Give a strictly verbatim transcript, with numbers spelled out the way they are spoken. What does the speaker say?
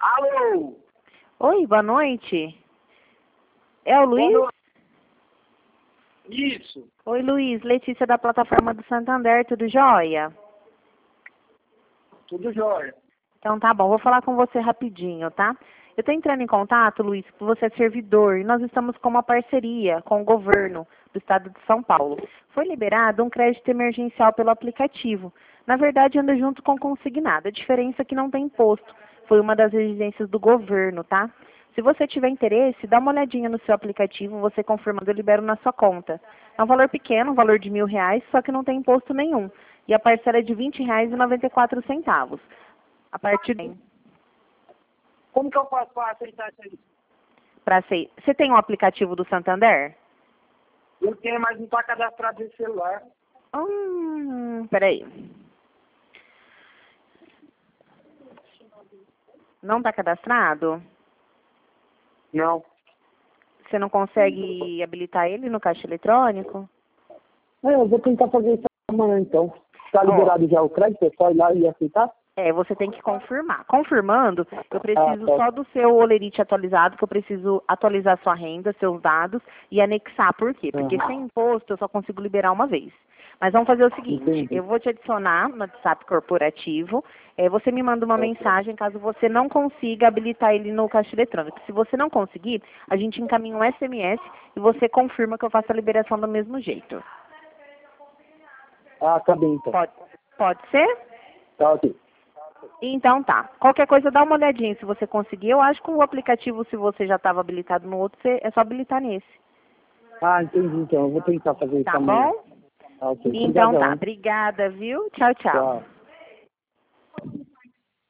Alô? Oi, boa noite. É o Luiz? Boa noite. Isso. Oi, Luiz. Letícia da plataforma do Santander, tudo jóia? Tudo jóia. Então tá bom, vou falar com você rapidinho, tá? Eu tô entrando em contato, Luiz, porque você é servidor e nós estamos com uma parceria com o governo do estado de São Paulo. Foi liberado um crédito emergencial pelo aplicativo. Na verdade, anda junto com o consignado. A diferença é que não tem imposto. Foi uma das exigências do governo, tá? Se você tiver interesse, dá uma olhadinha no seu aplicativo, você confirmando, eu libero na sua conta. É um valor pequeno, um valor de mil reais, só que não tem imposto nenhum. E a parcela é de vinte reais e noventa e quatro centavos. A partir de... Como que eu faço para aceitar isso aí? Pra ser... Você tem um aplicativo do Santander? Eu tenho, mas não está cadastrado nesse celular. Hum, peraí. Não está cadastrado? Não. Você não consegue habilitar ele no caixa eletrônico? É, eu vou tentar fazer isso amanhã, então. Está liberado já o crédito? É só ir lá e aceitar? É, você tem que confirmar. Confirmando, eu preciso Ah, tá. só do seu olerite atualizado, que eu preciso atualizar sua renda, seus dados e anexar. Por quê? Porque Aham. sem imposto eu só consigo liberar uma vez. Mas vamos fazer o seguinte, Entendi. eu vou te adicionar no WhatsApp corporativo, é, você me manda uma mensagem caso você não consiga habilitar ele no caixa eletrônico. Se você não conseguir, a gente encaminha um S M S e você confirma que eu faço a liberação do mesmo jeito. Ah, tá bem, então. Pode, pode ser? Tá, ok. Então tá. Qualquer coisa, dá uma olhadinha se você conseguir. Eu acho que o aplicativo, se você já estava habilitado no outro, você- é só habilitar nesse. Ah, entendi, então. Eu vou tentar fazer isso Tá amanhã. bom? Tá, ok. Então tá. Obrigadão. Obrigada, viu? Tchau, tchau. Tchau.